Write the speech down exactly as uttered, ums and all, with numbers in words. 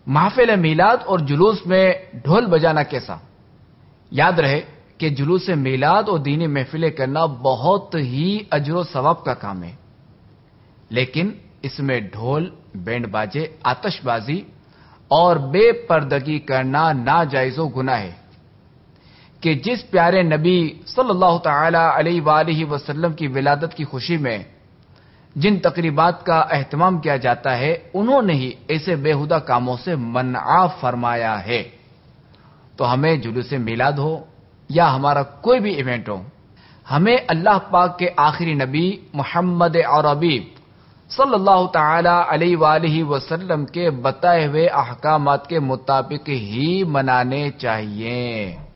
महफिल मीलाद और जुलूस में ढोल बजाना कैसा? याद रहे कि जुलूस मीलाद और दीनी महफिलें करना बहुत ही अजर सवाब का काम है, लेकिन इसमें ढोल, बैंड बाजे, आतिशबाजी और बेपर्दगी करना नाजायज़ो गुनाह है कि जिस प्यारे नबी सल्लल्लाहु तआला अलैहि वसल्लम की विलादत की खुशी में जिन तकरीबात का एहतमाम किया जाता है, उन्होंने ही ऐसे बेहुदा कामों से मन्आ फरमाया है। तो हमें जुलूस मिलाद हो या हमारा कोई भी इवेंट हो, हमें अल्लाह पाक के आखिरी नबी मोहम्मद अरबी सल्लल्लाहु तआला अलैहि वसल्लम के बताए हुए अहकामात के मुताबिक ही मनाने चाहिए।